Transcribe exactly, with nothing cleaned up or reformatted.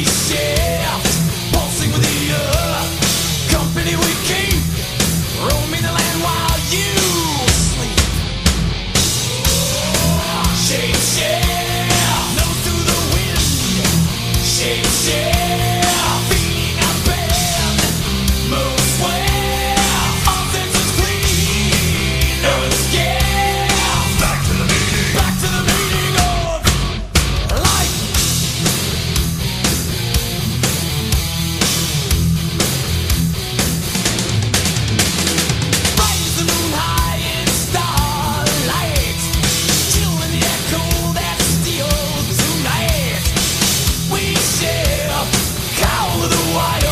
shift, pulsing with the earth. Company we keep, roaming the land while you sleep. Shape shift, nose to the wind. Shape shift, feeding our band. Move swift, all senses clean. Earth scarce, back to the meaning, back to the meaning of life. Bright as the moon, high in starlight, chill in the echo that steals tonight. We share cowl of the wire.